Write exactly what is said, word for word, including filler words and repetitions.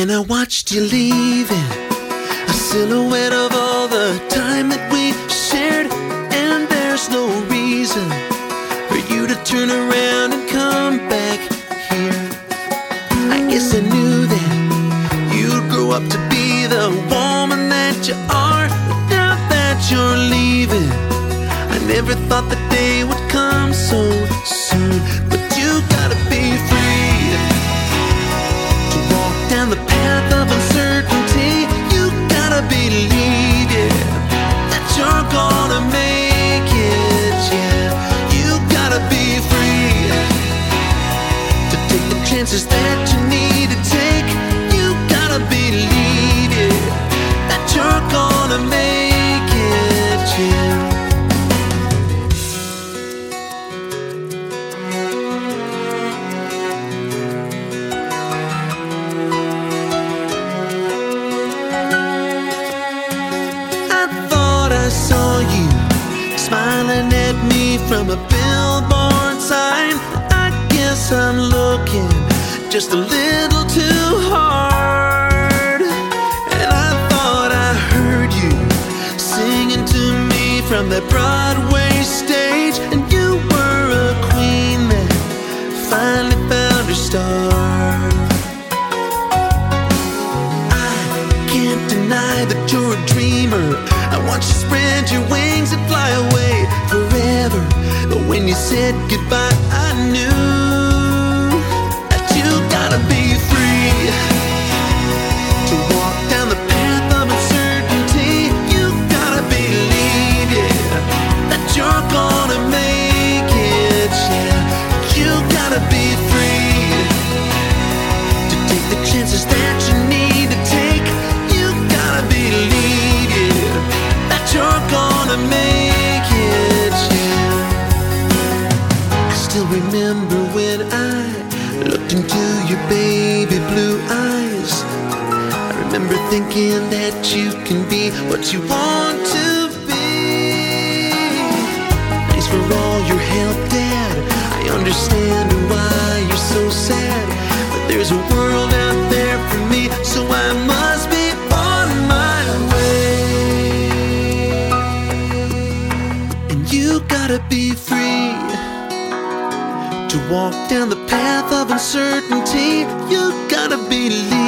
When I watched you leaving, a silhouette of all the time that we shared, and there's no reason for you to turn around and come back here. I guess I knew that you'd grow up to be the woman that you are, but now that you're leaving, I never thought the day would come so soon. But you gotta be free to walk down the path of uncertainty. You gotta believe, yeah, that you're gonna make it, yeah. You gotta be free to take the chances that you need to take. You gotta believe, yeah, that you're gonna make it, yeah. I saw you smiling at me from a billboard sign. I guess I'm looking just a little too hard. And I thought I heard you singing to me from that Broadway stage, and you were a queen that finally found her star. I can't deny that you're a dreamer. I want you to spread your wings and fly away forever. But when you said goodbye, I knew that you gotta be free to walk down the path of uncertainty. You gotta believe, yeah, that you're gonna make it, yeah. You gotta be free to take the chances that you need to take. You gotta believe, yeah, that you're gonna make it, yeah. I still remember when I looked into your baby blue eyes. I remember thinking that you can be what you want to be. Thanks for all your help, Dad. I understand why you're so sad, but there's a world out there for me, so I must be on my way. You gotta be free to walk down the path of uncertainty. You gotta believe